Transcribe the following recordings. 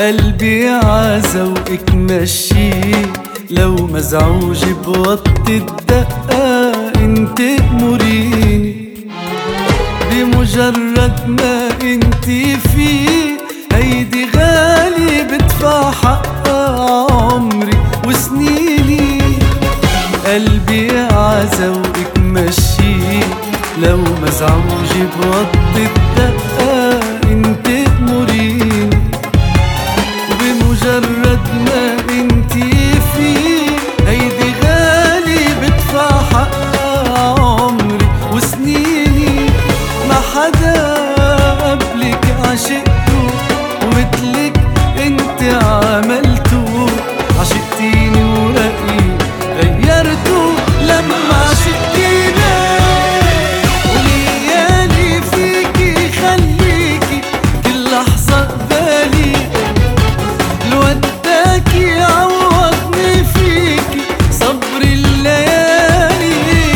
قلبي عزوقك مشيه، لو مزعوج بوطي الدقة انت تأمريني. بمجرد ما انت فيه هيدي غالي بدفع حقها عمري وسنيني. قلبي عزوقك مشيه، لو مزعوج بوطي الدقة انت تأمريني. بمجرد ما انتي فيه هيدي غالي بدفع حقها عمري وسنيني. ما حدا قبلك عشقته ومثلك انت عملته، عشقتيني ورأيي غيرته لما عشقتيني. وليالي فيكي خليكي كل لحظة قبالي، وداكي عوضني فيكي صبر الليالي.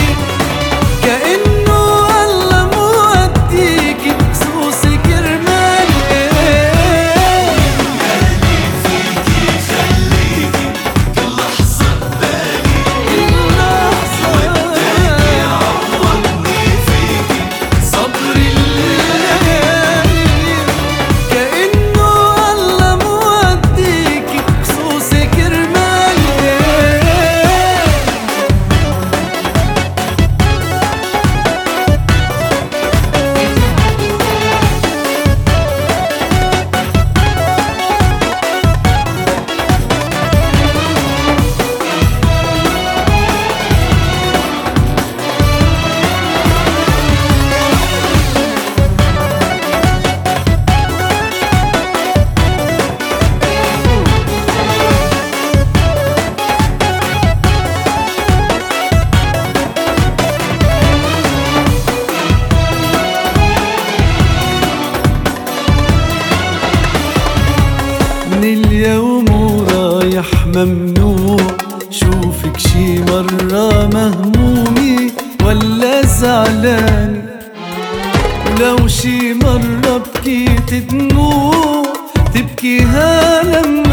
كأنه الله موديكي خصوصي كرمالي. ليالي فيكي خليكي كل لحظة ببالي، وداكي عوضني فيكي صبر الليالي. كأنه الله موديكي خصوصي كرمالي. من اليوم ورايح ممنوع شوفك شي مرة مهمومي ولا زعلاني. ولو شي مرة بكيت دموع تبكيها لما